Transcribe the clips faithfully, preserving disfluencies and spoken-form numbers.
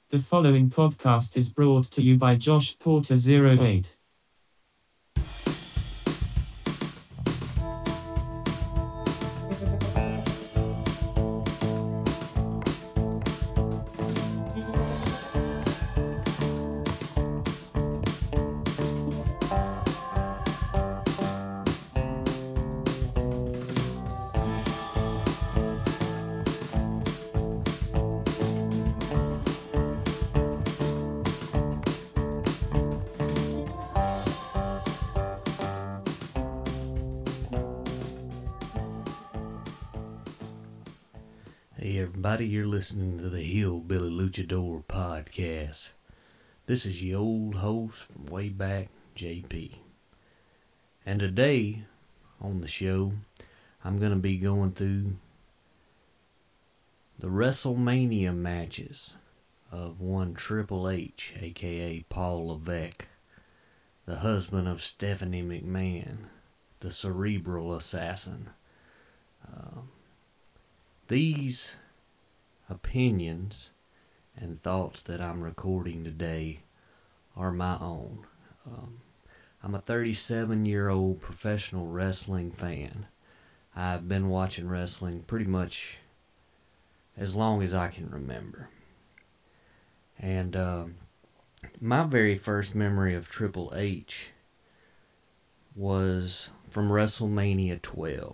The following podcast is brought to you by Josh Porter zero eight. Hey everybody, you're listening to the Hillbilly Luchador podcast. This is your old host from way back, J P. And today on the show, I'm going to be going through the WrestleMania matches of one Triple H, aka Paul Levesque, the husband of Stephanie McMahon, the cerebral assassin. Uh, These opinions and thoughts that I'm recording today are my own. Um, I'm a thirty-seven-year-old professional wrestling fan. I've been watching wrestling pretty much as long as I can remember. And um, my very first memory of Triple H was from WrestleMania twelve.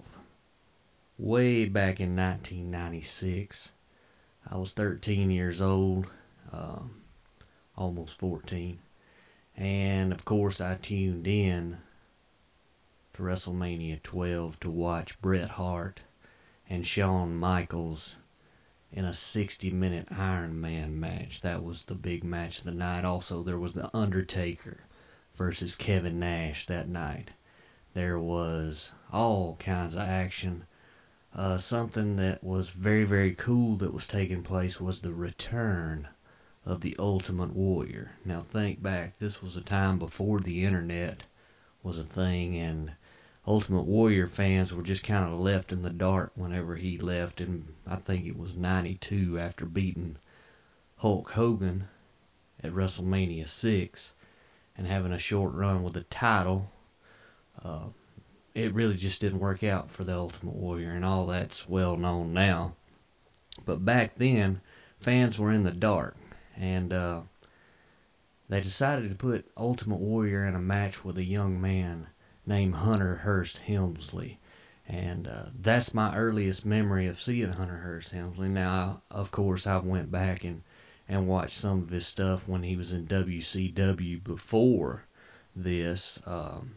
Way back in nineteen ninety-six. I was thirteen years old, um, almost fourteen, and of course I tuned in to WrestleMania twelve to watch Bret Hart and Shawn Michaels in a sixty-minute Iron Man match. That was the big match of the night. Also, there was The Undertaker versus Kevin Nash that night. There was all kinds of action. Uh, something that was very, very cool that was taking place was the return of the Ultimate Warrior. Now think back, this was a time before the internet was a thing, and Ultimate Warrior fans were just kind of left in the dark whenever he left, and I think it was ninety-two after beating Hulk Hogan at WrestleMania six and having a short run with the title. Uh, It really just didn't work out for the Ultimate Warrior, and all that's well known now. But back then, fans were in the dark, and uh, they decided to put Ultimate Warrior in a match with a young man named Hunter Hearst Helmsley. And uh, that's my earliest memory of seeing Hunter Hearst Helmsley. Now, of course, I went back and, and watched some of his stuff when he was in W C W before this. Um,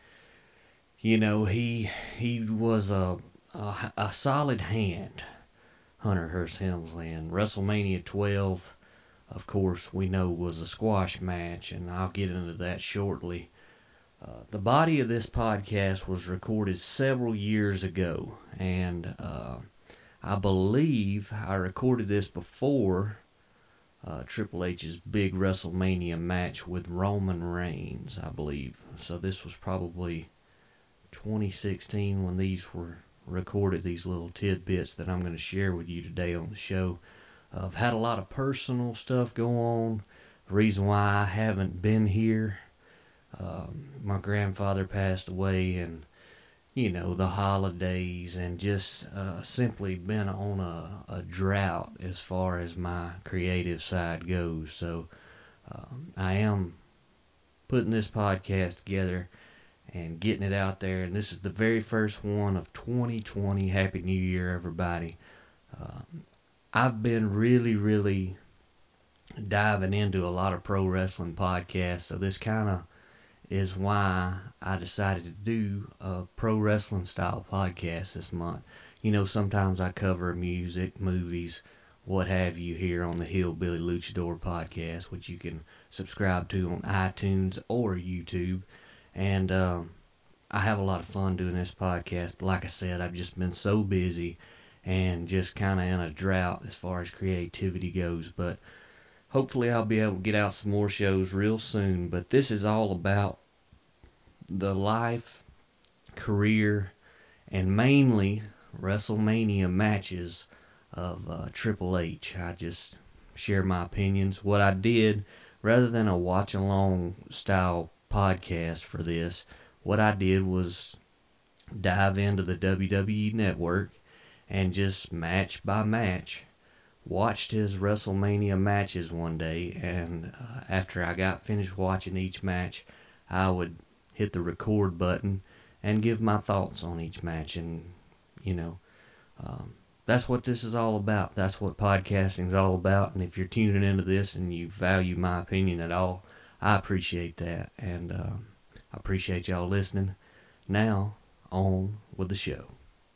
You know, he he was a, a a solid hand, Hunter Hearst Helmsley. And WrestleMania twelve, of course, we know was a squash match, and I'll get into that shortly. Uh, the body of this podcast was recorded several years ago, and uh, I believe I recorded this before uh, Triple H's big WrestleMania match with Roman Reigns, I believe. So this was probably twenty sixteen when these were recorded, these little tidbits that I'm going to share with you today on the show. Uh, I've had a lot of personal stuff go on. The reason why I haven't been here, um, my grandfather passed away, and you know, the holidays, and just uh, simply been on a, a drought as far as my creative side goes. So um, I am putting this podcast together and getting it out there, and this is the very first one of twenty twenty. Happy New Year, everybody. Um, I've been really, really diving into a lot of pro wrestling podcasts, so this kind of is why I decided to do a pro wrestling style podcast this month. You know, sometimes I cover music, movies, what have you here on the Hillbilly Luchador podcast, which you can subscribe to on iTunes or YouTube. And um, I have a lot of fun doing this podcast. But like I said, I've just been so busy and just kind of in a drought as far as creativity goes. But hopefully I'll be able to get out some more shows real soon. But this is all about the life, career, and mainly WrestleMania matches of uh, Triple H. I just share my opinions. What I did, rather than a watch-along style podcast for this, what I did was dive into the W W E Network and just match by match watched his WrestleMania matches one day, and uh, after I got finished watching each match, I would hit the record button and give my thoughts on each match. And you know, um, that's what this is all about. That's what podcasting is all about. And if you're tuning into this and you value my opinion at all, I appreciate that, and uh, I appreciate y'all listening. Now, on with the show.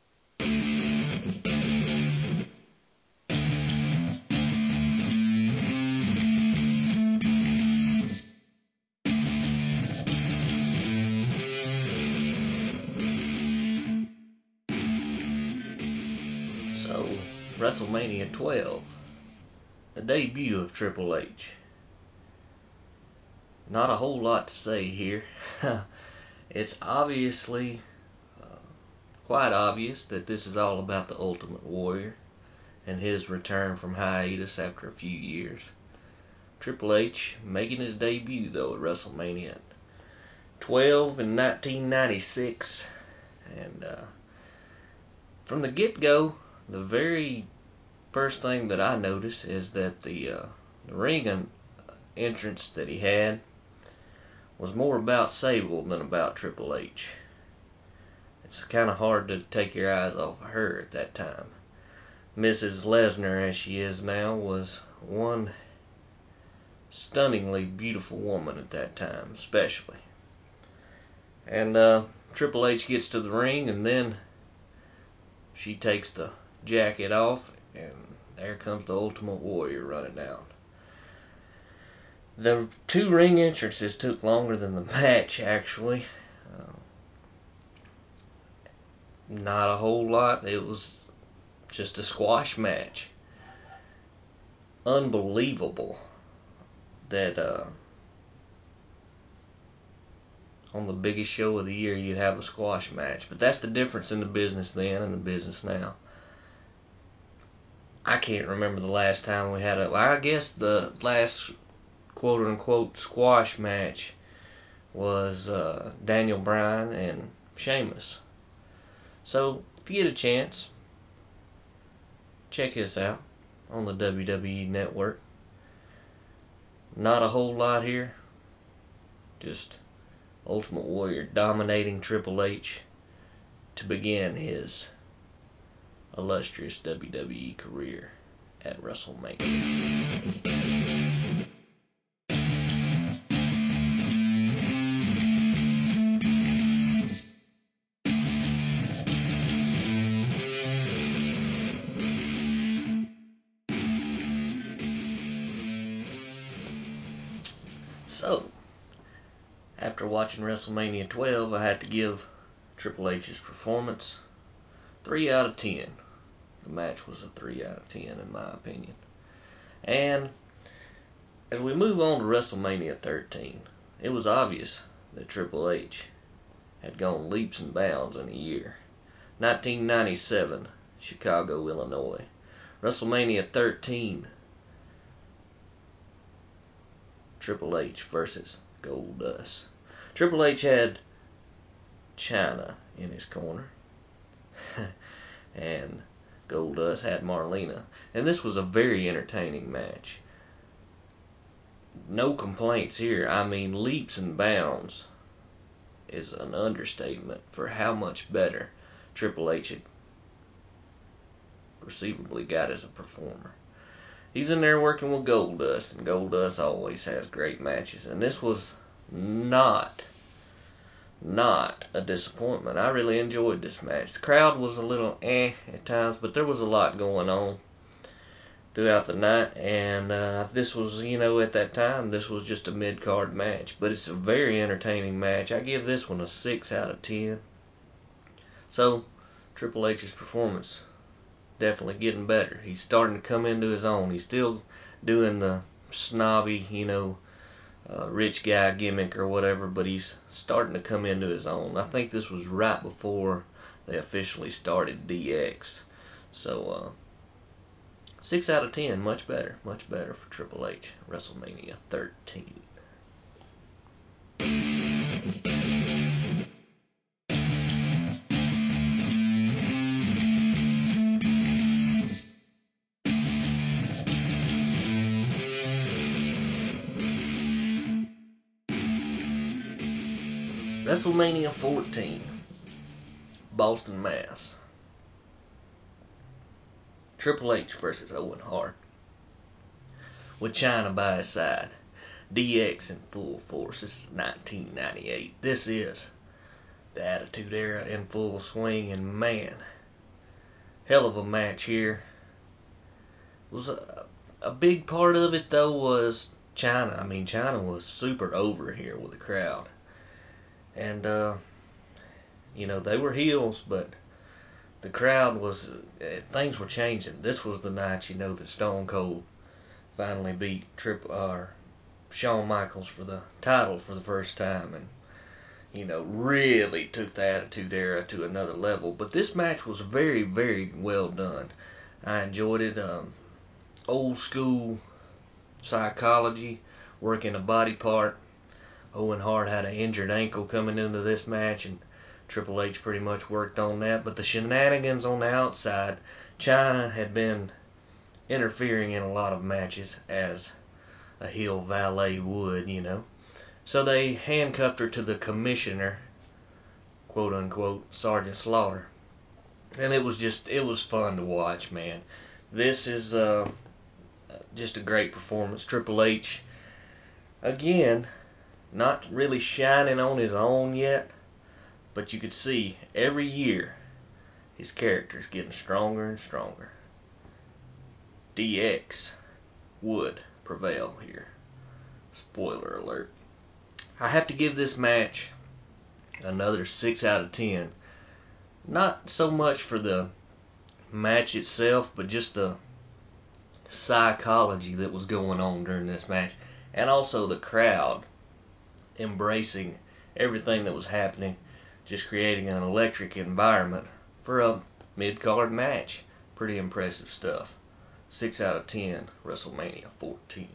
So, WrestleMania twelve, the debut of Triple H. Not a whole lot to say here. It's obviously, uh, quite obvious that this is all about the Ultimate Warrior and his return from hiatus after a few years. Triple H making his debut, though, at WrestleMania twelve in nineteen ninety-six. And uh, from the get-go, the very first thing that I noticed is that the, uh, the ring entrance that he had was more about Sable than about Triple H. It's kind of hard to take your eyes off of her at that time. Missus Lesnar, as she is now, was one stunningly beautiful woman at that time, especially. And uh, Triple H gets to the ring, and then she takes the jacket off, and there comes the Ultimate Warrior running out. The two ring entrances took longer than the match, actually. Uh, not a whole lot. It was just a squash match. Unbelievable that uh, on the biggest show of the year you'd have a squash match. But that's the difference in the business then and the business now. I can't remember the last time we had a... I guess the last quote-unquote squash match was uh, Daniel Bryan and Sheamus. So, if you get a chance, check this out on the W W E Network. Not a whole lot here. Just Ultimate Warrior dominating Triple H to begin his illustrious W W E career at WrestleMania. So, after watching WrestleMania twelve, I had to give Triple H's performance three out of ten. The match was a three out of ten in my opinion. And as we move on to WrestleMania thirteen, it was obvious that Triple H had gone leaps and bounds in a year. nineteen ninety-seven, Chicago, Illinois. WrestleMania thirteen, Triple H versus Goldust. Triple H had Chyna in his corner. And Goldust had Marlena. And this was a very entertaining match. No complaints here. I mean, leaps and bounds is an understatement for how much better Triple H had perceivably got as a performer. He's in there working with Goldust, and Goldust always has great matches. And this was not, not a disappointment. I really enjoyed this match. The crowd was a little eh at times, but there was a lot going on throughout the night. And uh, this was, you know, at that time, this was just a mid-card match. But it's a very entertaining match. I give this one a six out of ten. So, Triple H's performance definitely getting better. He's starting to come into his own. He's still doing the snobby, you know, uh, rich guy gimmick or whatever, but he's starting to come into his own. I think this was right before they officially started D X. So, uh, Six out of ten, much better, much better for Triple H. WrestleMania thirteen. WrestleMania fourteen, Boston, Mass. Triple H versus Owen Hart. With Chyna by his side. D X in full force. This is nineteen ninety-eight. This is the Attitude Era in full swing, and man, hell of a match here. Was a, a big part of it though was Chyna. I mean, Chyna was super over here with the crowd. And, uh, you know, they were heels, but the crowd was, uh, things were changing. This was the night, you know, that Stone Cold finally beat Triple, uh, Shawn Michaels for the title for the first time, and, you know, really took the Attitude Era to another level. But this match was very, very well done. I enjoyed it. Um, old school psychology, working a body part. Owen Hart had an injured ankle coming into this match, and Triple H pretty much worked on that. But the shenanigans on the outside, Chyna had been interfering in a lot of matches as a heel valet would, you know. So they handcuffed her to the commissioner, quote unquote, Sergeant Slaughter. And it was just, it was fun to watch, man. This is uh, just a great performance. Triple H, again, not really shining on his own yet, but you could see every year his character's getting stronger and stronger. D X would prevail here. Spoiler alert. I have to give this match another six out of ten. Not so much for the match itself, but just the psychology that was going on during this match. And also the crowd embracing everything that was happening, just creating an electric environment for a mid-card match. Pretty impressive stuff. six out of ten, WrestleMania fourteen.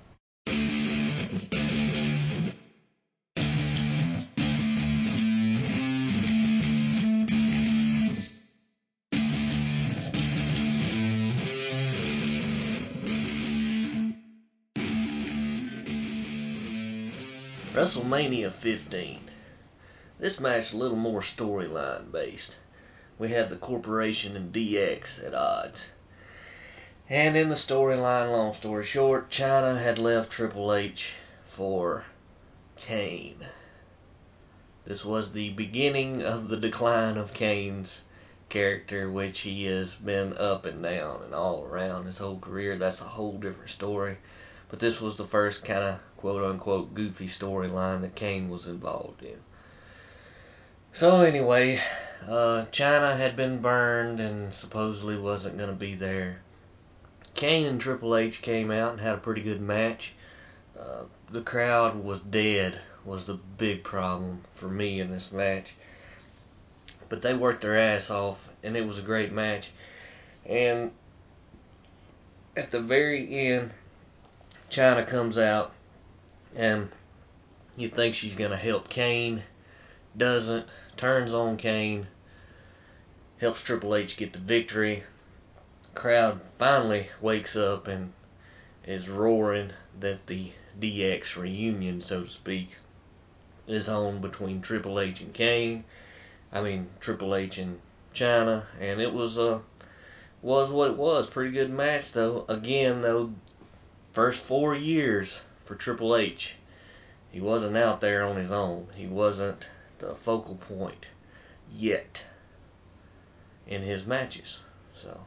WrestleMania fifteen. This match is a little more storyline based. We had the Corporation and D X at odds. And in the storyline, long story short, Chyna had left Triple H for Kane. This was the beginning of the decline of Kane's character, which he has been up and down and all around his whole career. That's a whole different story. But this was the first kind of quote-unquote goofy storyline that Kane was involved in. So anyway, uh, Chyna had been burned and supposedly wasn't going to be there. Kane and Triple H came out and had a pretty good match. Uh, the crowd was dead, was the big problem for me in this match. But they worked their ass off, and it was a great match. And at the very end, Chyna comes out, and you think she's going to help Kane. Doesn't. Turns on Kane. Helps Triple H get the victory. Crowd finally wakes up and is roaring that the D X reunion, so to speak, is on between Triple H and Kane. I mean, Triple H and Chyna. And it was, uh, was what it was. Pretty good match, though. Again, though, first four years for Triple H, he wasn't out there on his own. He wasn't the focal point yet in his matches. So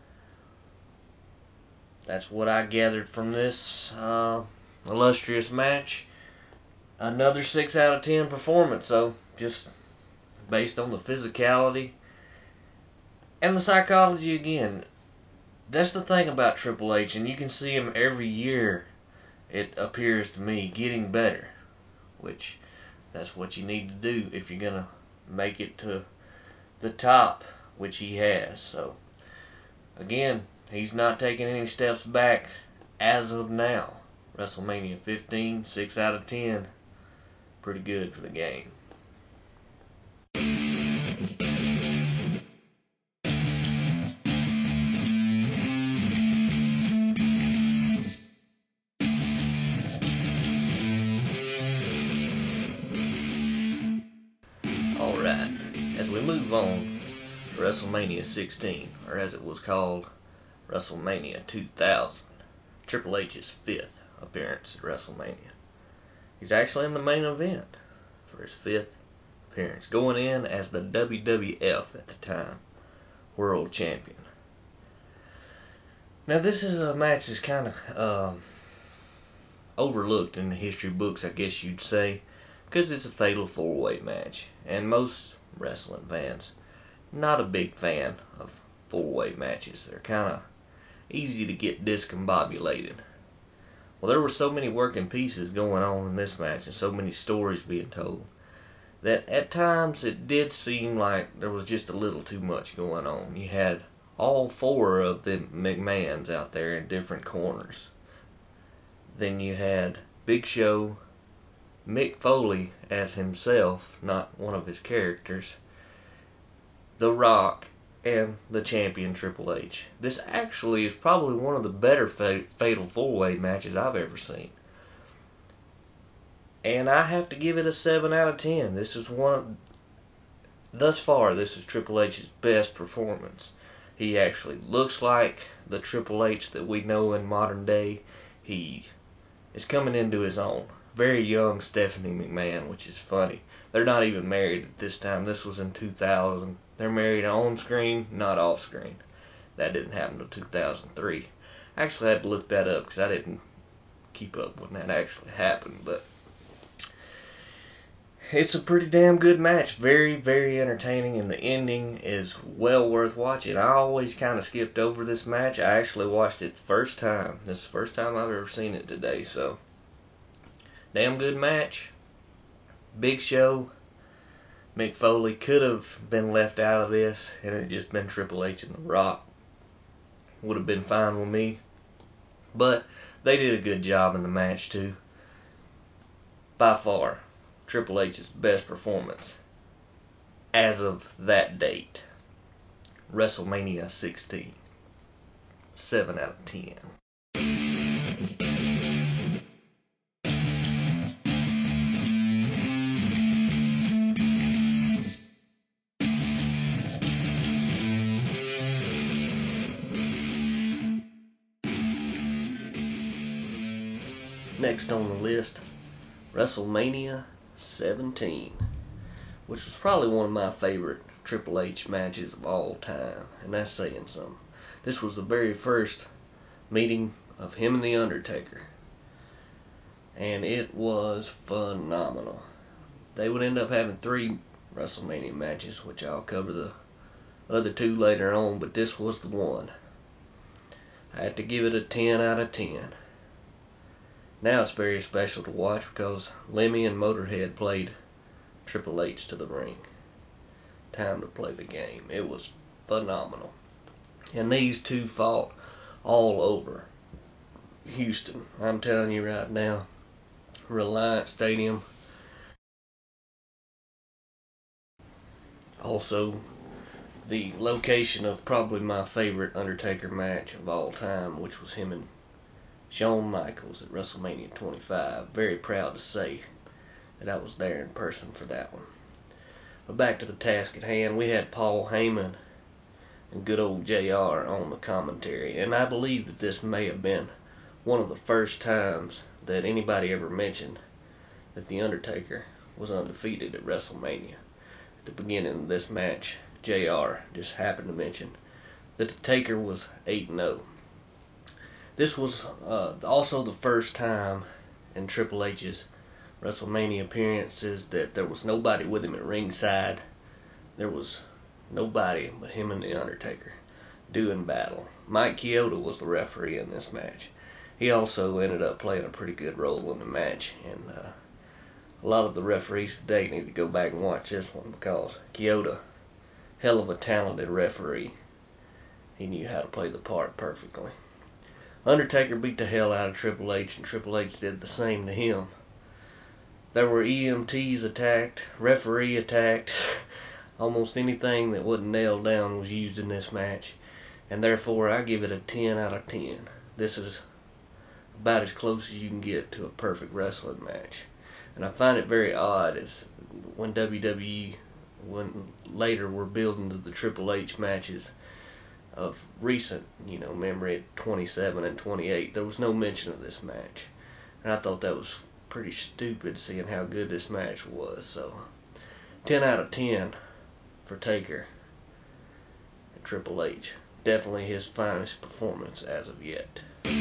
that's what I gathered from this uh, illustrious match. Another six out of ten performance, so just based on the physicality and the psychology again. That's the thing about Triple H, and you can see him every year, it appears to me, getting better, which that's what you need to do if you're going to make it to the top, which he has. So, again, he's not taking any steps back as of now. WrestleMania fifteen, six out of ten. Pretty good for the game. Alright, as we move on to WrestleMania sixteen, or as it was called, WrestleMania two thousand, Triple H's fifth appearance at WrestleMania. He's actually in the main event for his fifth appearance, going in as the W W F at the time World Champion. Now this is a match that's kind of um, overlooked in the history books, I guess you'd say, because it's a fatal four-way match, and most wrestling fans not a big fan of four-way matches. They're kind of easy to get discombobulated. Well, there were so many working pieces going on in this match and so many stories being told that at times it did seem like there was just a little too much going on. You had all four of the McMahons out there in different corners. Then you had Big Show, Mick Foley as himself, not one of his characters, The Rock, and the champion Triple H. This actually is probably one of the better fa- fatal four-way matches I've ever seen. And I have to give it a seven out of ten. This is one of, thus far, this is Triple H's best performance. He actually looks like the Triple H that we know in modern day. He is coming into his own. Very young Stephanie McMahon, which is funny. They're not even married at this time. This was in two thousand. They're married on screen, not off screen. That didn't happen until two thousand three. I actually had to look that up because I didn't keep up when that actually happened. But it's a pretty damn good match. Very, very entertaining, and the ending is well worth watching. I always kind of skipped over this match. I actually watched it the first time. This is the first time I've ever seen it today, so damn good match. Big Show, Mick Foley could have been left out of this, and it had just been Triple H and The Rock. Would have been fine with me. But they did a good job in the match too. By far, Triple H's best performance as of that date. WrestleMania sixteen. seven out of ten. Next on the list, WrestleMania seventeen, which was probably one of my favorite Triple H matches of all time, and that's saying something. This was the very first meeting of him and The Undertaker, and it was phenomenal. They would end up having three WrestleMania matches, which I'll cover the other two later on, but this was the one. I had to give it a ten out of ten. Now it's very special to watch because Lemmy and Motorhead played Triple H to the ring. Time to play the game. It was phenomenal. And these two fought all over Houston. I'm telling you right now, Reliant Stadium. Also, the location of probably my favorite Undertaker match of all time, which was him and Shawn Michaels at WrestleMania twenty-five. Very proud to say that I was there in person for that one. But back to the task at hand, we had Paul Heyman and good old J R on the commentary, and I believe that this may have been one of the first times that anybody ever mentioned that The Undertaker was undefeated at WrestleMania. At the beginning of this match, J R just happened to mention that the Taker was eight and oh. This was uh, also the first time in Triple H's WrestleMania appearances that there was nobody with him at ringside. There was nobody but him and The Undertaker doing battle. Mike Chioda was the referee in this match. He also ended up playing a pretty good role in the match, and uh, a lot of the referees today need to go back and watch this one because Chioda, hell of a talented referee. He knew how to play the part perfectly. Undertaker beat the hell out of Triple H, and Triple H did the same to him. There were E M Ts attacked, referee attacked. Almost anything that wasn't nailed down was used in this match, and therefore I give it a ten out of ten. This is about as close as you can get to a perfect wrestling match. And I find it very odd as when W W E, when later we're building to the Triple H matches of recent, you know, memory at twenty-seven and twenty-eight, there was no mention of this match. And I thought that was pretty stupid seeing how good this match was. So, ten out of ten for Taker and Triple H. Definitely his finest performance as of yet.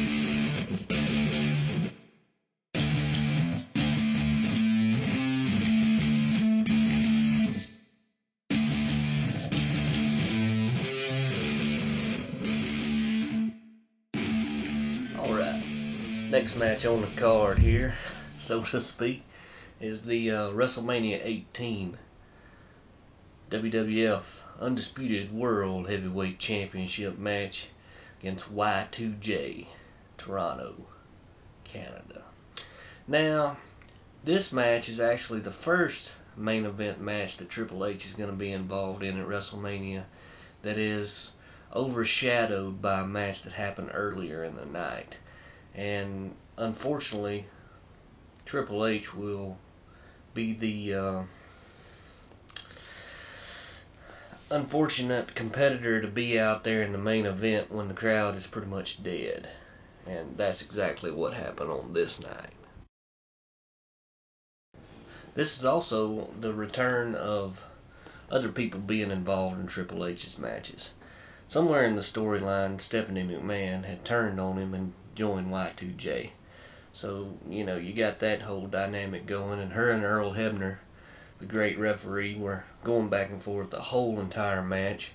Next match on the card here, so to speak, is the uh, WrestleMania eighteen W W F Undisputed World Heavyweight Championship match against Y two J, Toronto, Canada. Now, this match is actually the first main event match that Triple H is going to be involved in at WrestleMania that is overshadowed by a match that happened earlier in the night. And unfortunately, Triple H will be the uh, unfortunate competitor to be out there in the main event when the crowd is pretty much dead. And that's exactly what happened on this night. This is also the return of other people being involved in Triple H's matches. Somewhere in the storyline, Stephanie McMahon had turned on him and joined Y two J. So, you know, you got that whole dynamic going, and her and Earl Hebner, the great referee, were going back and forth the whole entire match.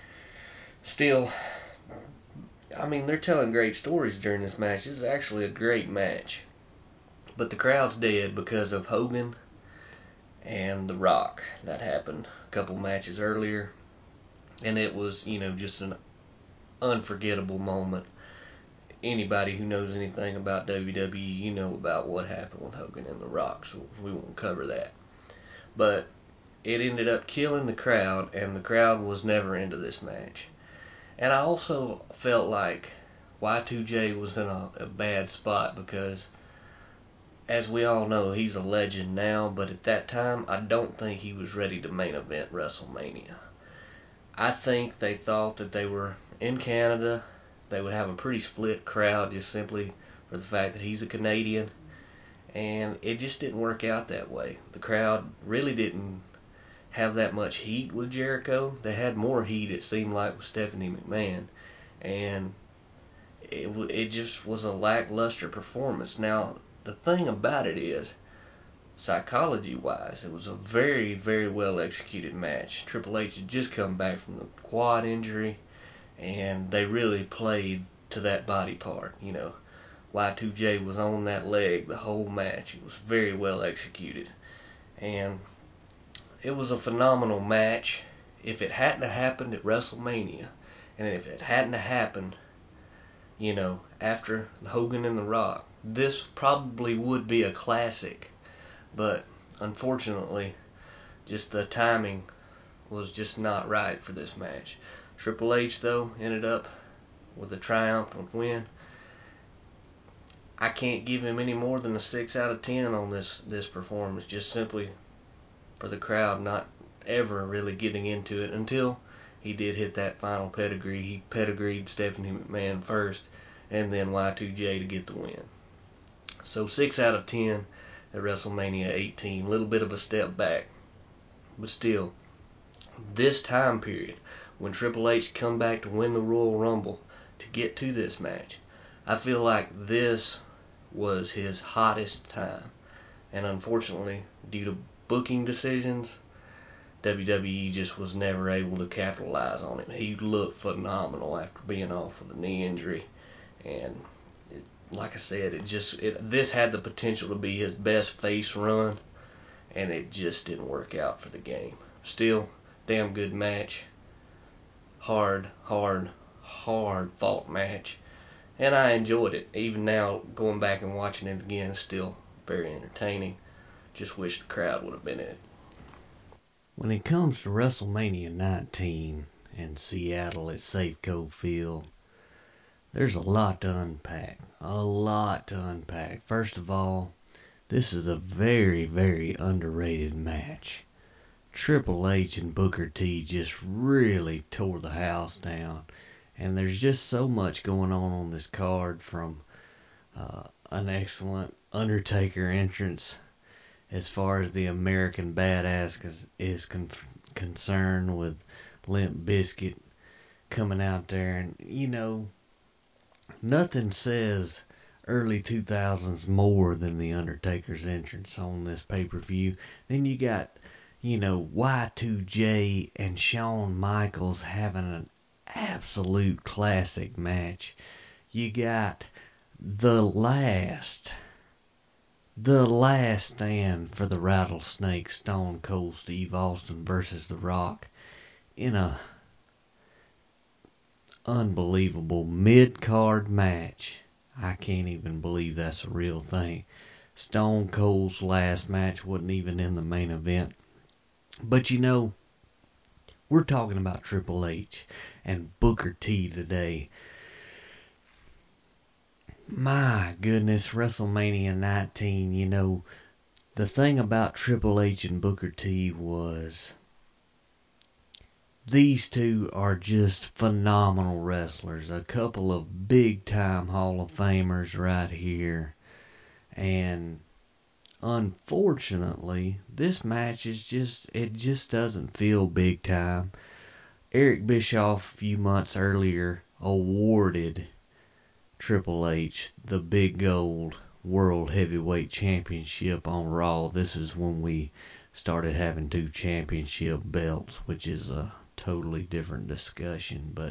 Still, I mean, they're telling great stories during this match. This is actually a great match. But the crowd's dead because of Hogan and The Rock. That happened a couple matches earlier. And it was, you know, just an unforgettable moment. Anybody who knows anything about W W E, you know about what happened with Hogan and The Rock, so we won't cover that. But it ended up killing the crowd, and the crowd was never into this match. And I also felt like Y two J was in a, a bad spot because, as we all know, he's a legend now, but at that time, I don't think he was ready to main event WrestleMania. I think they thought that they were in Canada. They would have a pretty split crowd just simply for the fact that he's a Canadian. And it just didn't work out that way. The crowd really didn't have that much heat with Jericho. They had more heat, it seemed like, with Stephanie McMahon. And it, it just was a lackluster performance. Now, the thing about it is, psychology-wise, it was a very, very well-executed match. Triple H had just come back from the quad injury, and they really played to that body part. You know, Y two J was on that leg the whole match. It was very well executed. And it was a phenomenal match. If it hadn't happened at WrestleMania, and if it hadn't happened, you know, after Hogan and The Rock, this probably would be a classic. But unfortunately, just the timing was just not right for this match. Triple H, though, ended up with a triumphant win. I can't give him any more than a six out of ten on this, this performance, just simply for the crowd not ever really getting into it until he did hit that final pedigree. He pedigreed Stephanie McMahon first, and then Y two J to get the win. So six out of ten at WrestleMania eighteen. A little bit of a step back. But still, this time period, when Triple H come back to win the Royal Rumble to get to this match, I feel like this was his hottest time. And unfortunately, due to booking decisions, W W E just was never able to capitalize on it. He looked phenomenal after being off with a knee injury. And it, like I said, it just it, this had the potential to be his best face run, and it just didn't work out for the game. Still, damn good match. Hard, hard, hard fought match. And I enjoyed it. Even now, going back and watching it again is still very entertaining. Just wish the crowd would have been in it. When it comes to WrestleMania nineteen in Seattle at Safeco Field, there's a lot to unpack. A lot to unpack. First of all, this is a very, very underrated match. Triple H and Booker T just really tore the house down. And there's just so much going on on this card, from uh, an excellent Undertaker entrance as far as the American Badass is, is con- concerned, with Limp Bizkit coming out there. And, you know, nothing says early two thousands more than the Undertaker's entrance on this pay-per-view. Then you got, you know, Y two J and Shawn Michaels having an absolute classic match. You got the last, the last stand for the Rattlesnake, Stone Cold Steve Austin versus The Rock, in a unbelievable mid-card match. I can't even believe that's a real thing. Stone Cold's last match wasn't even in the main event. But you know, we're talking about Triple H and Booker T today. My goodness, WrestleMania nineteen, you know, the thing about Triple H and Booker T was these two are just phenomenal wrestlers. A couple of big-time Hall of Famers right here. And unfortunately, this match is just, it just doesn't feel big time. Eric Bischoff, a few months earlier, awarded Triple H the Big Gold World Heavyweight Championship on Raw. This is when we started having two championship belts, which is a totally different discussion. But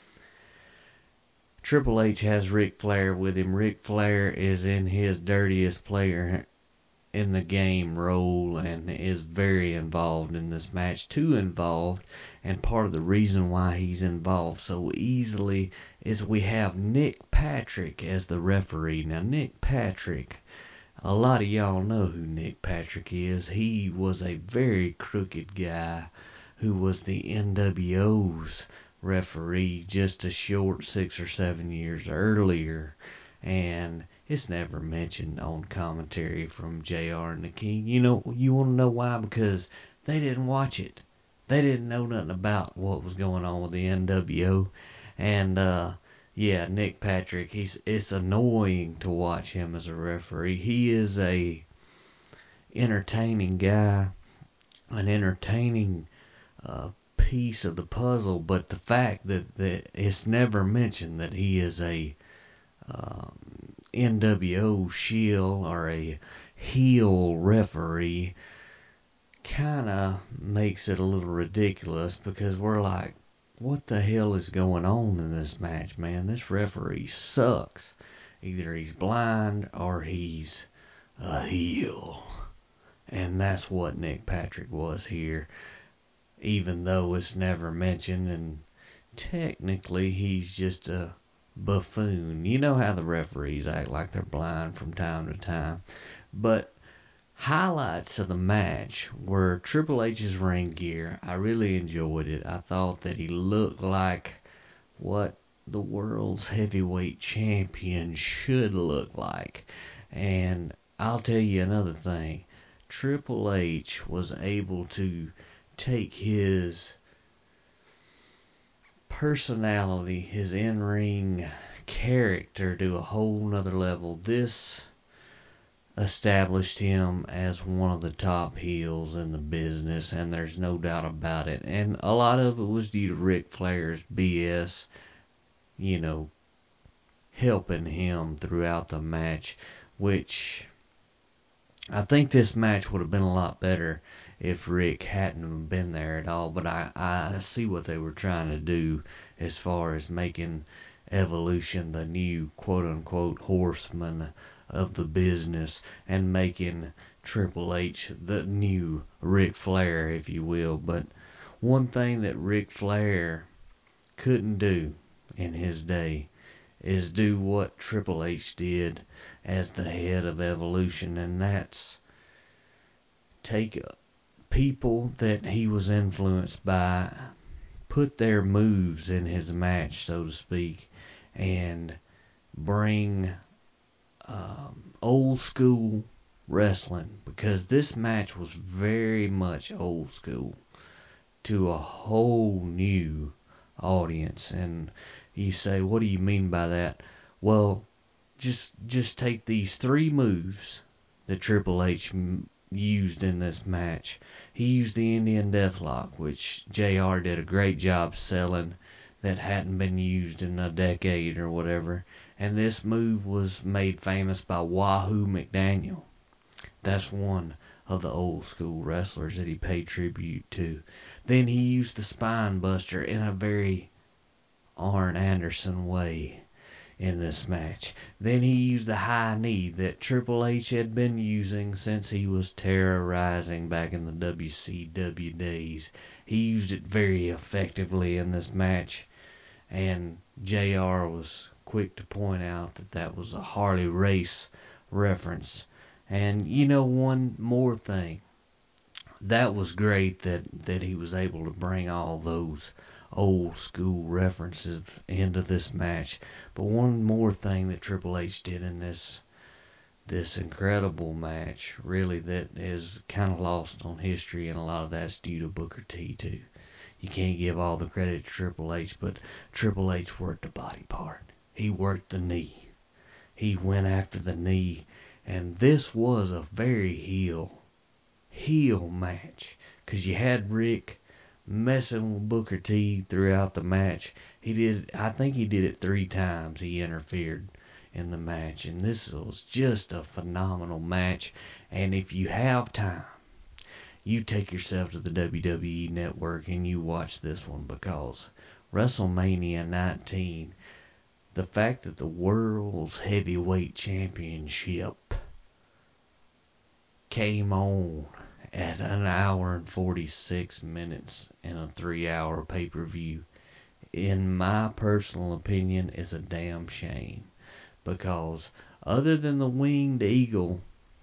Triple H has Ric Flair with him. Ric Flair is in his dirtiest player in the game role and is very involved in this match. Too involved, and part of the reason why he's involved so easily is we have Nick Patrick as the referee. Now, Nick Patrick, a lot of y'all know who Nick Patrick is. He was a very crooked guy who was the N W O's referee just a short six or seven years earlier, and it's never mentioned on commentary from J R and the King. You know, you want to know why? Because they didn't watch it. They didn't know nothing about what was going on with the N W O. And, uh, yeah, Nick Patrick, he's it's annoying to watch him as a referee. He is a entertaining guy, an entertaining uh, piece of the puzzle, but the fact that, that it's never mentioned that he is a um, N W O shield or a heel referee kind of makes it a little ridiculous, because we're like, what the hell is going on in this match, man? This referee sucks. Either he's blind or he's a heel. And that's what Nick Patrick was here, even though it's never mentioned, and technically he's just a buffoon. You know how the referees act like they're blind from time to time. But highlights of the match were Triple H's ring gear. I really enjoyed it. I thought that he looked like what the world's heavyweight champion should look like. And I'll tell you another thing. Triple H was able to take his personality, his in-ring character to a whole nother level. This established him as one of the top heels in the business, and there's no doubt about it. And a lot of it was due to Ric Flair's B S, you know, helping him throughout the match, which I think this match would have been a lot better if Rick hadn't been there at all. But I, I see what they were trying to do as far as making Evolution the new quote-unquote horseman of the business, and making Triple H the new Ric Flair, if you will. But one thing that Ric Flair couldn't do, in his day is do what Triple H did as the head of Evolution, and that's take people that he was influenced by, put their moves in his match, so to speak, and bring um, old school wrestling, because this match was very much old school to a whole new audience. And you say, what do you mean by that? Well, just just take these three moves that Triple H m- used in this match. He used the Indian Deathlock, which J R did a great job selling, that hadn't been used in a decade or whatever. And this move was made famous by Wahoo McDaniel. That's one of the old school wrestlers that he paid tribute to. Then he used the Spine Buster in a very Arn Anderson way in this match. Then he used the high knee that Triple H had been using since he was terrorizing back in the W C W days. He used it very effectively in this match, and J R was quick to point out that that was a Harley Race reference. And you know, one more thing, that was great that, that he was able to bring all those old school references into this match. But one more thing that Triple H did in this this incredible match, really, that is kind of lost on history, and a lot of that's due to Booker T too. You can't give all the credit to Triple H, but Triple H worked the body part. He worked the knee. He went after the knee, and this was a very heel heel match, because you had Rick messing with Booker T throughout the match. He did, I think he did it three times. He interfered in the match, and this was just a phenomenal match. And if you have time, you take yourself to the W W E Network and you watch this one, because WrestleMania nineteen, the fact that the World's Heavyweight Championship came on at an hour and forty-six minutes in a three-hour pay-per-view, in my personal opinion, is a damn shame. Because other than the Winged Eagle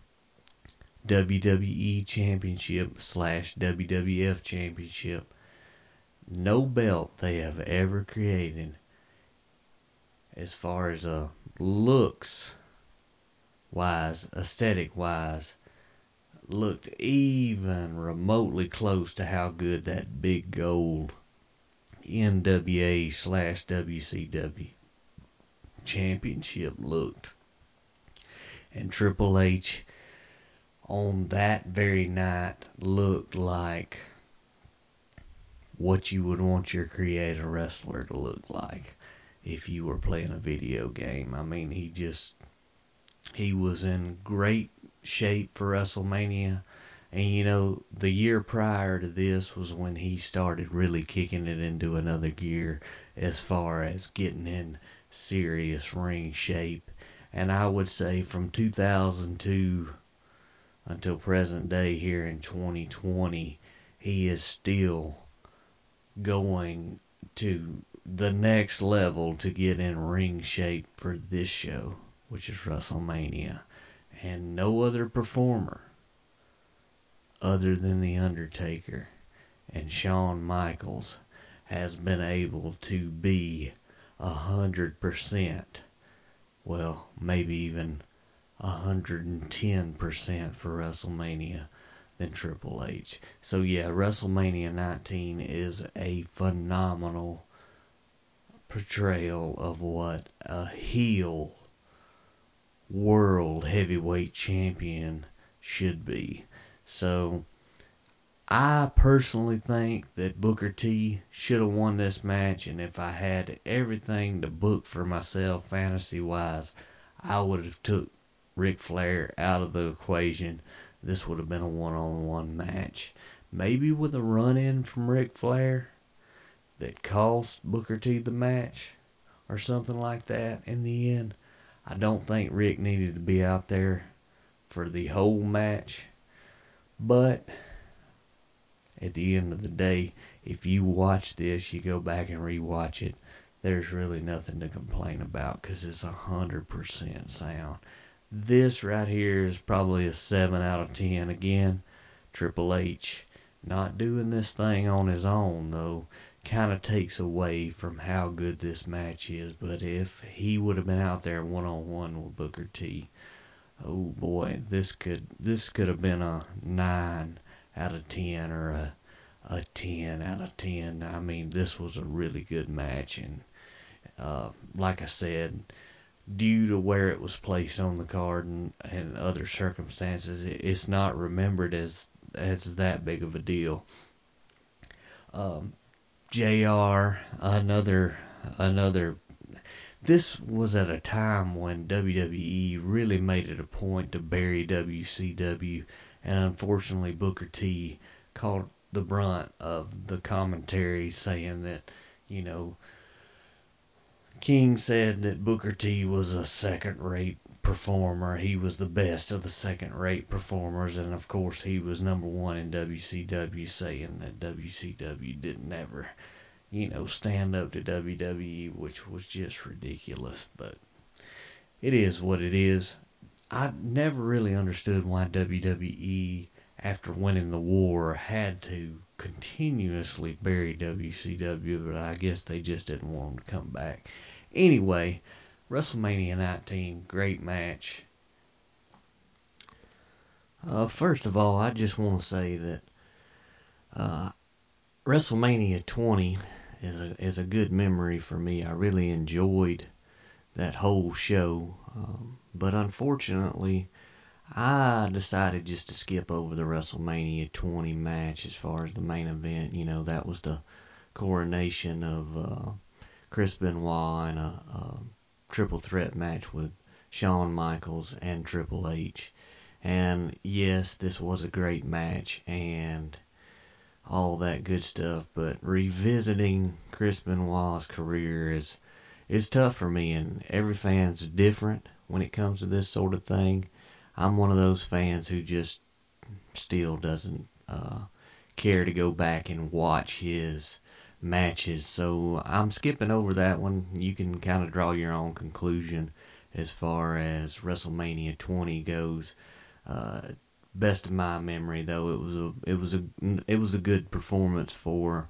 W W E Championship slash W W F Championship, no belt they have ever created, as far as uh, looks wise, aesthetic wise, looked even remotely close to how good that big gold N W A slash W C W championship looked. And Triple H on that very night looked like what you would want your creator wrestler to look like if you were playing a video game. I mean, he just, he was in great shape for WrestleMania. And you know, the year prior to this was when he started really kicking it into another gear as far as getting in serious ring shape. And I would say from two thousand two until present day here in twenty twenty, he is still going to the next level to get in ring shape for this show, which is WrestleMania. And no other performer other than The Undertaker and Shawn Michaels has been able to be a hundred percent, well, maybe even a hundred and ten percent for WrestleMania than Triple H. So yeah, WrestleMania nineteen is a phenomenal portrayal of what a heel world heavyweight champion should be. So I personally think that Booker T should have won this match, and if I had everything to book for myself fantasy wise, I would have took Ric Flair out of the equation. This would have been a one-on-one match, maybe with a run-in from Ric Flair that cost Booker T the match or something like that in the end. I don't think Rick needed to be out there for the whole match. But at the end of the day, if you watch this, you go back and rewatch it, there's really nothing to complain about because it's one hundred percent sound. This right here is probably a seven out of ten. Again, Triple H not doing this thing on his own, though, kind of takes away from how good this match is. But if he would have been out there one-on-one with Booker T, oh boy, this could this could have been a nine out of ten or a, a ten out of ten. I mean, this was a really good match, and uh, like I said, due to where it was placed on the card and, and other circumstances, it, it's not remembered as as that big of a deal. Um, J R, another another. This was at a time when W W E really made it a point to bury W C W, and unfortunately Booker T caught the brunt of the commentary saying that, you know, King said that Booker T was a second-rate performer. He was the best of the second-rate performers, and of course he was number one in W C W, saying that W C W didn't ever, you know, stand up to W W E, which was just ridiculous. But it is what it is. I never really understood why W W E, after winning the war, had to continuously bury W C W, but I guess they just didn't want them to come back. Anyway, WrestleMania nineteen, great match. Uh, first of all, I just want to say that uh, WrestleMania twenty is a is a good memory for me. I really enjoyed that whole show, um, but unfortunately, I decided just to skip over the WrestleMania twenty match as far as the main event. You know, that was the coronation of uh, Chris Benoit in a, a triple threat match with Shawn Michaels and Triple H. And yes, this was a great match and all that good stuff, but revisiting Chris Benoit's career is is tough for me, and every fan's different when it comes to this sort of thing. I'm one of those fans who just still doesn't uh, care to go back and watch his matches, so I'm skipping over that one. You can kind of draw your own conclusion as far as WrestleMania twenty goes. Uh, best of my memory, though, it was a it was a it was a good performance for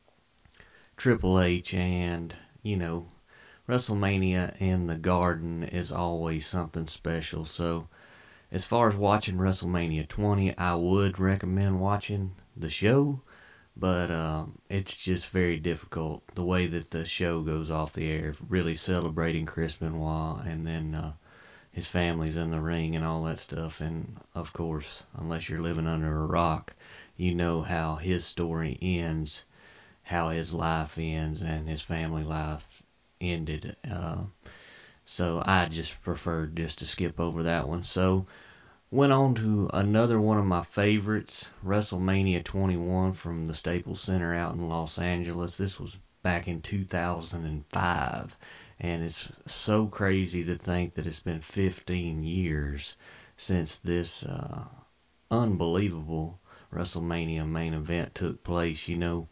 Triple H, and you know, WrestleMania in the Garden is always something special. So, as far as watching WrestleMania twenty, I would recommend watching the show, but um, it's just very difficult the way that the show goes off the air, really celebrating Chris Benoit, and then uh, his family's in the ring and all that stuff. And of course, unless you're living under a rock, you know how his story ends, how his life ends, and his family life ended. Uh, so I just preferred just to skip over that one. So went on to another one of my favorites, WrestleMania twenty-one from the Staples Center out in Los Angeles. This was back in two thousand five, and it's so crazy to think that it's been fifteen years since this uh, unbelievable WrestleMania main event took place. You know,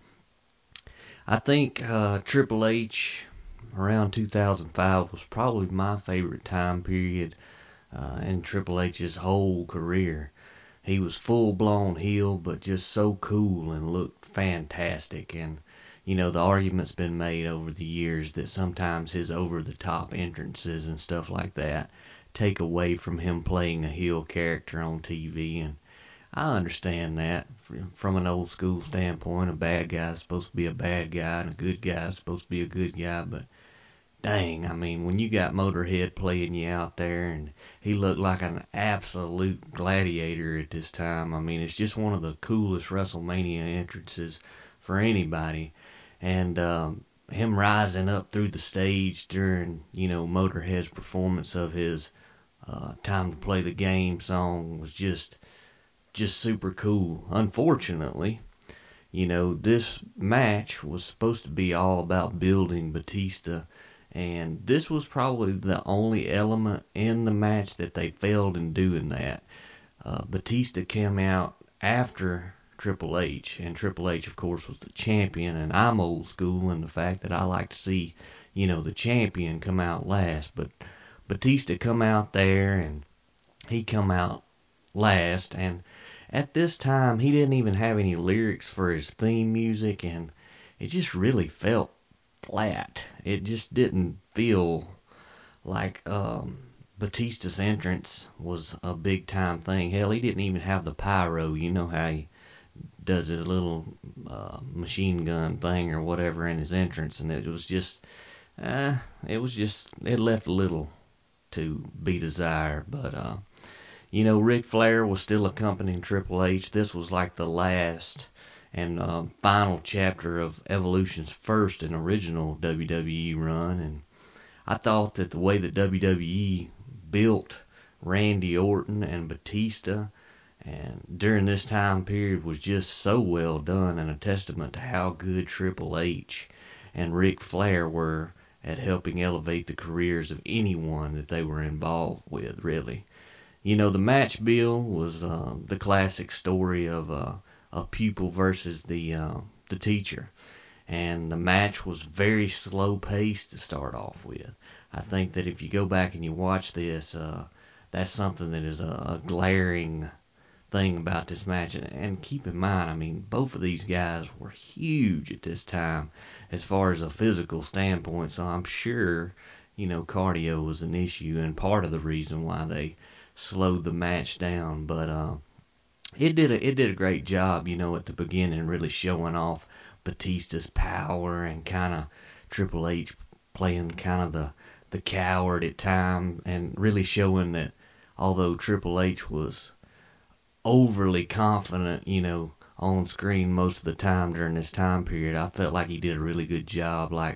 I think uh, Triple H around two thousand five was probably my favorite time period uh, in Triple H's whole career. He was full-blown heel, but just so cool and looked fantastic. And, you know, the argument's been made over the years that sometimes his over-the-top entrances and stuff like that take away from him playing a heel character on T V. And I understand that. From an old-school standpoint, a bad guy's supposed to be a bad guy, and a good guy's supposed to be a good guy, but dang, I mean, when you got Motorhead playing you out there, and he looked like an absolute gladiator at this time, I mean, it's just one of the coolest WrestleMania entrances for anybody. And um, him rising up through the stage during, you know, Motorhead's performance of his uh, Time to Play the Game song was just, just super cool. Unfortunately, you know, this match was supposed to be all about building Batista, and this was probably the only element in the match that they failed in doing that. Uh, Batista came out after Triple H, and Triple H, of course, was the champion, and I'm old school in the fact that I like to see, you know, the champion come out last. But Batista come out there, and he come out last, and at this time he didn't even have any lyrics for his theme music, and it just really felt flat. It just didn't feel like um, Batista's entrance was a big time thing. Hell, he didn't even have the pyro. You know how he does his little uh, machine gun thing or whatever in his entrance, and it was just, uh, it was just, it left a little to be desired. But uh, you know, Ric Flair was still accompanying Triple H. This was like the last and uh, final chapter of Evolution's first and original W W E run, and I thought that the way that W W E built Randy Orton and Batista and during this time period was just so well done, and a testament to how good Triple H and Ric Flair were at helping elevate the careers of anyone that they were involved with, really. You know, the match bill was uh, the classic story of uh, a pupil versus the uh, the teacher. And the match was very slow paced to start off with. I think that if you go back and you watch this, uh, that's something that is a, a glaring thing about this match. And, and keep in mind, I mean, both of these guys were huge at this time as far as a physical standpoint. So I'm sure, you know, cardio was an issue and part of the reason why they slowed the match down. But uh, it did a, it did a great job, you know, at the beginning, really showing off Batista's power and kind of Triple H playing kind of the, the coward at time, and really showing that although Triple H was overly confident, you know, on screen most of the time during this time period, I felt like he did a really good job, like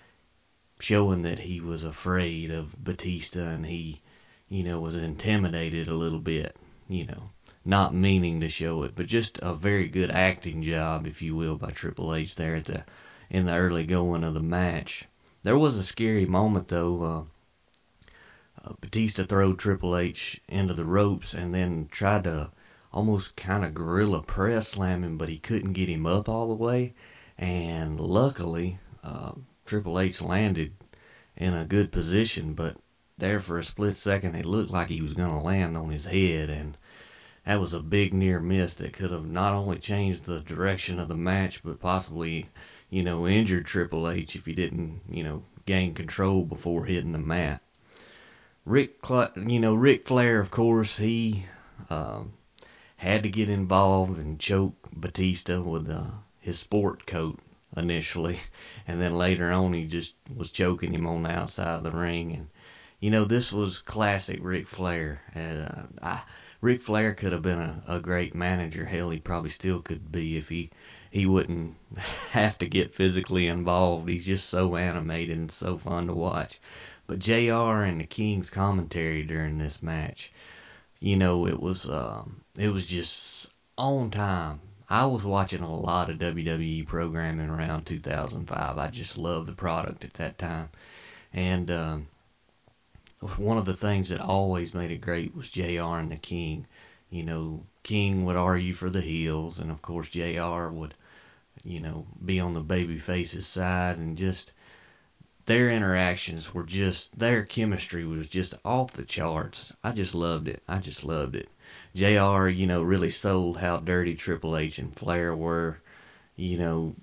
showing that he was afraid of Batista and he, you know, was intimidated a little bit, you know. Not meaning to show it, but just a very good acting job, if you will, by Triple H there at the in the early going of the match. There was a scary moment though. Uh, uh, Batista throwed Triple H into the ropes and then tried to almost kind of gorilla press slam him, but he couldn't get him up all the way. And luckily, uh, Triple H landed in a good position, but there for a split second it looked like he was going to land on his head, and that was a big near miss that could have not only changed the direction of the match, but possibly, you know, injured Triple H if he didn't, you know, gain control before hitting the mat. Rick, you know, Ric Flair, of course, he um, had to get involved and choke Batista with uh, his sport coat initially, and then later on he just was choking him on the outside of the ring. And you know, this was classic Ric Flair. Uh, I. Ric Flair could have been a, a great manager. Hell, he probably still could be if he, he wouldn't have to get physically involved. He's just so animated and so fun to watch. But J R and the King's commentary during this match, you know, it was um, it was just on time. I was watching a lot of W W E programming around two thousand five. I just loved the product at that time. And um, one of the things that always made it great was J R and the King. You know, King would argue for the heels, and of course J R would, you know, be on the babyface's side, and just their interactions were just, their chemistry was just off the charts. I just loved it. I just loved it. J R, you know, really sold how dirty Triple H and Flair were, you know,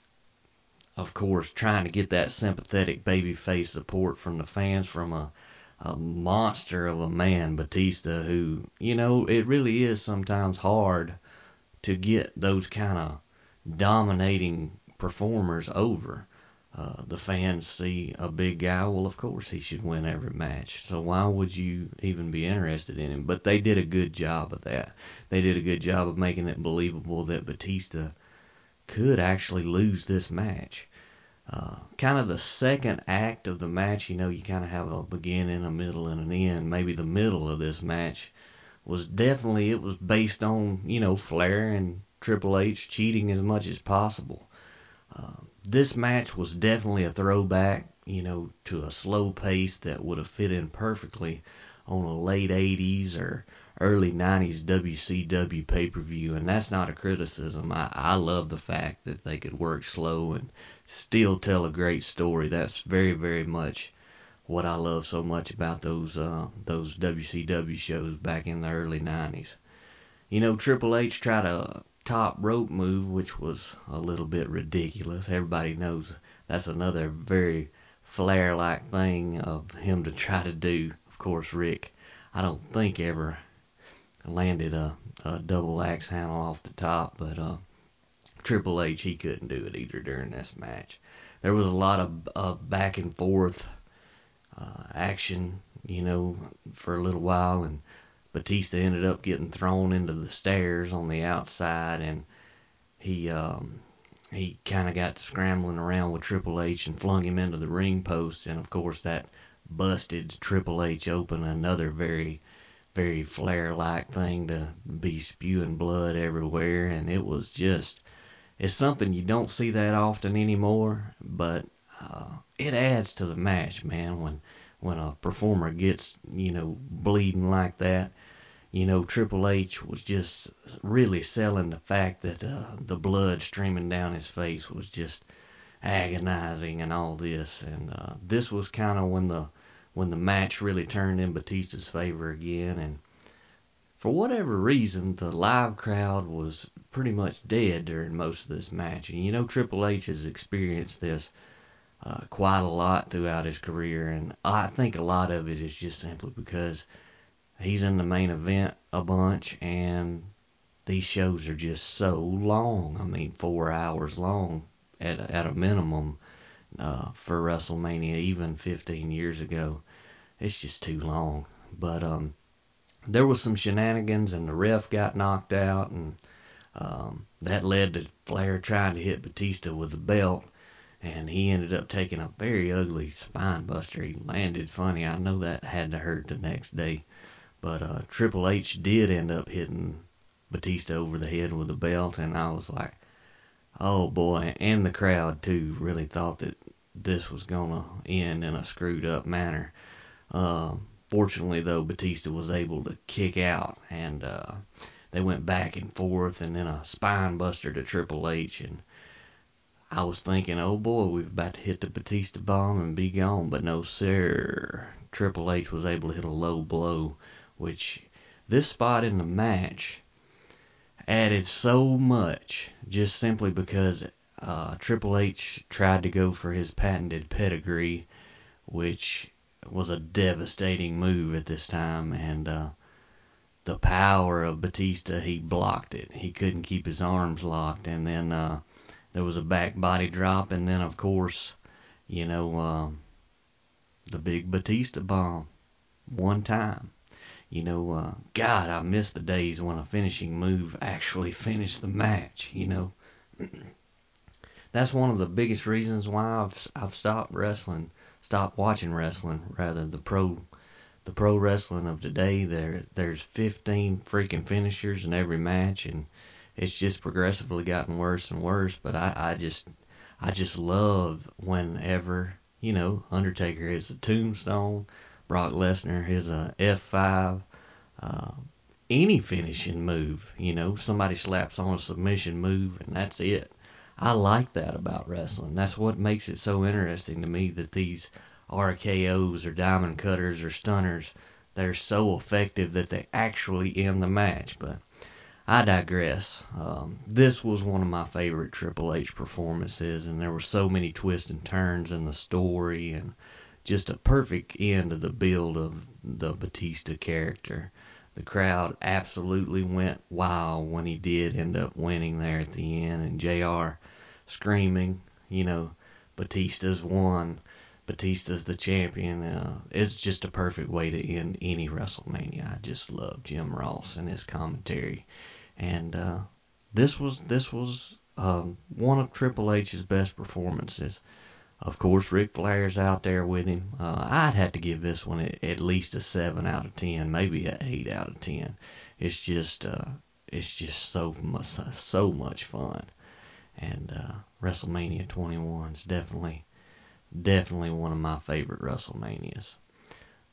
of course, trying to get that sympathetic babyface support from the fans from a a monster of a man, Batista, who, you know, it really is sometimes hard to get those kind of dominating performers over. Uh, the fans see a big guy, well, of course he should win every match. So why would you even be interested in him? But they did a good job of that. They did a good job of making it believable that Batista could actually lose this match. Uh, kind of the second act of the match, you know, you kind of have a beginning, a middle, and an end. Maybe the middle of this match was definitely, it was based on, you know, Flair and Triple H cheating as much as possible. Uh, this match was definitely a throwback, you know, to a slow pace that would have fit in perfectly on a late eighties or early nineties W C W pay-per-view, and that's not a criticism. I, I love the fact that they could work slow and still tell a great story. That's very, very much what I love so much about those uh, those W C W shows back in the early nineties. You know, Triple H tried a top rope move, which was a little bit ridiculous. Everybody knows that's another very Flair-like thing of him to try to do. Of course, Rick, I don't think ever landed a, a double axe handle off the top, but uh, Triple H, he couldn't do it either during this match. There was a lot of uh, back and forth uh, action, you know, for a little while, and Batista ended up getting thrown into the stairs on the outside, and he um, he kind of got scrambling around with Triple H and flung him into the ring post, and of course that busted Triple H open, another very, very Flair-like thing to be spewing blood everywhere, and it was just, it's something you don't see that often anymore, but uh, it adds to the match, man, when when a performer gets, you know, bleeding like that. You know, Triple H was just really selling the fact that uh, the blood streaming down his face was just agonizing and all this. And uh, this was kind of when the when the match really turned in Batista's favor again. And for whatever reason, the live crowd was pretty much dead during most of this match. And you know, Triple H has experienced this uh, quite a lot throughout his career. And I think a lot of it is just simply because he's in the main event a bunch, and these shows are just so long. I mean, four hours long at a, at a minimum uh, for WrestleMania, even fifteen years ago. It's just too long. But um, there was some shenanigans, and the ref got knocked out, and um, that led to Flair trying to hit Batista with the belt, and he ended up taking a very ugly spine buster. He landed funny. I know that had to hurt the next day. But uh, Triple H did end up hitting Batista over the head with the belt, and I was like, oh boy. And the crowd, too, really thought that this was going to end in a screwed up manner. Uh, fortunately, though, Batista was able to kick out, and uh, they went back and forth, and then a spine buster to Triple H, and I was thinking, oh boy, we're about to hit the Batista bomb and be gone. But no, sir. Triple H was able to hit a low blow, which this spot in the match added so much just simply because uh, Triple H tried to go for his patented pedigree, which was a devastating move at this time, and uh, the power of Batista, he blocked it. He couldn't keep his arms locked, and then uh, there was a back body drop, and then, of course, you know, uh, the big Batista bomb. One time. You know, uh, God, I miss the days when a finishing move actually finished the match, you know. That's one of the biggest reasons why I've I've stopped wrestling, stopped watching wrestling, rather the pro the pro wrestling of today. There there's fifteen freaking finishers in every match, and it's just progressively gotten worse and worse. But I, I just I just love whenever, you know, Undertaker hits a tombstone, Brock Lesnar hits a F five, uh, any finishing move, you know, somebody slaps on a submission move, and that's it. I like that about wrestling. That's what makes it so interesting to me, that these R K Os or diamond cutters or stunners, they're so effective that they actually end the match. But I digress. Um, this was one of my favorite Triple H performances, and there were so many twists and turns in the story, and just a perfect end to the build of the Batista character. The crowd absolutely went wild when he did end up winning there at the end, and J R screaming, you know, Batista's won, Batista's the champion. Uh, it's just a perfect way to end any WrestleMania. I just love Jim Ross and his commentary, and uh, this was this was um, one of Triple H's best performances. Of course, Ric Flair's out there with him. Uh, I'd have to give this one at least a seven out of ten, maybe an eight out of ten. It's just, uh, it's just so much, so much fun. And uh, WrestleMania twenty-one is definitely, definitely one of my favorite WrestleManias.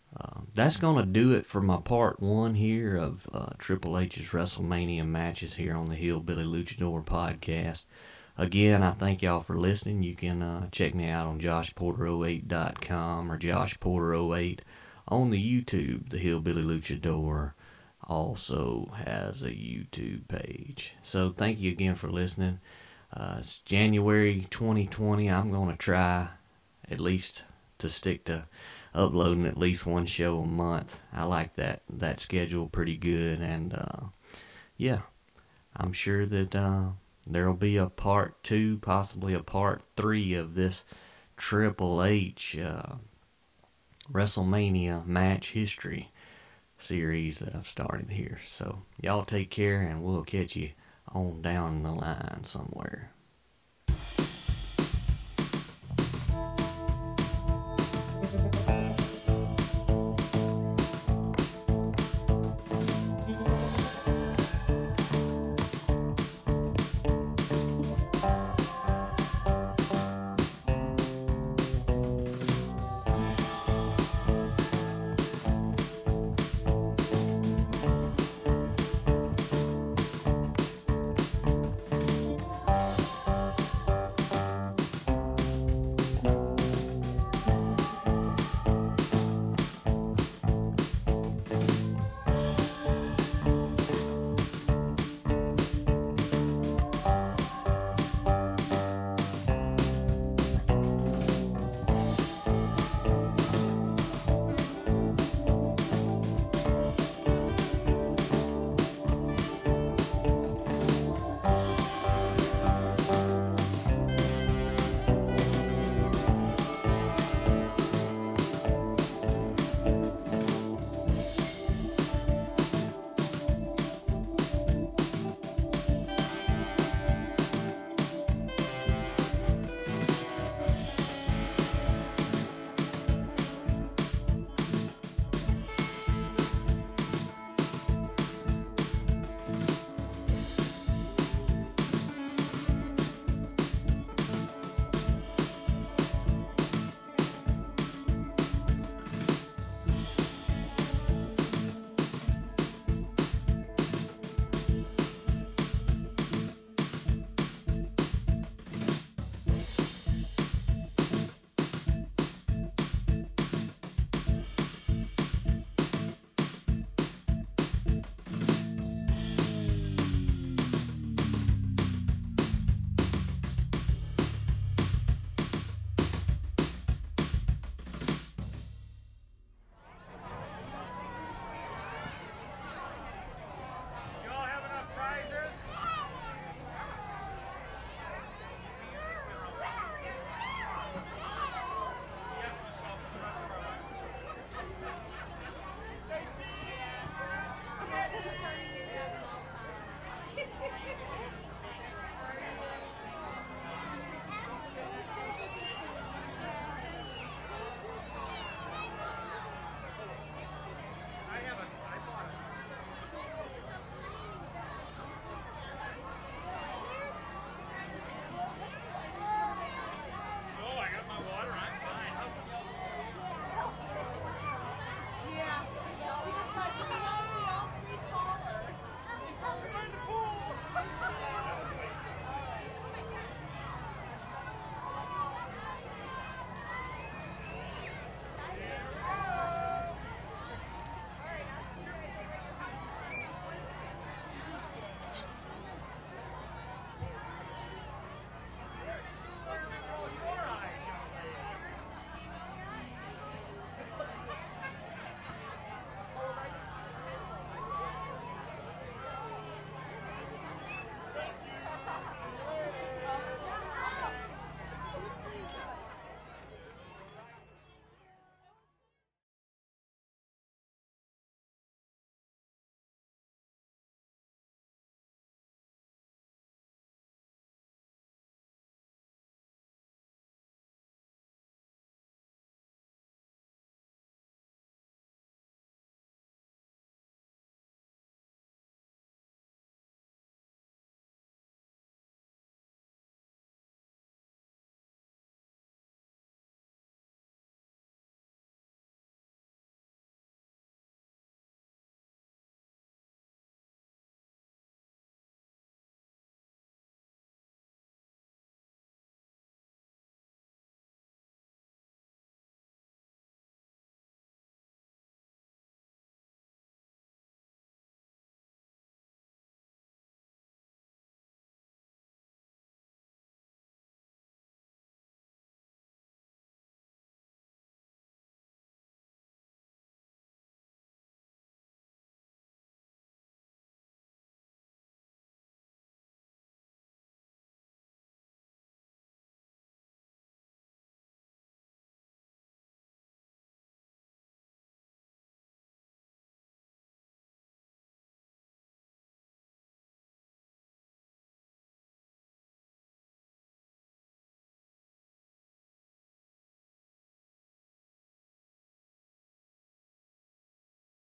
Uh, that's going to do it for my part one here of uh, Triple H's WrestleMania matches here on the Hillbilly Luchador podcast. Again, I thank y'all for listening. You can uh, check me out on josh porter oh eight dot com or josh porter oh eight on the YouTube. The Hillbilly Luchador also has a YouTube page. So thank you again for listening. Uh, it's January twenty twenty. I'm going to try at least to stick to uploading at least one show a month. I like that that schedule pretty good, and uh, yeah, I'm sure that uh, there'll be a part two, possibly a part three of this Triple H uh, WrestleMania match history series that I've started here. So y'all take care, and we'll catch you on down the line somewhere.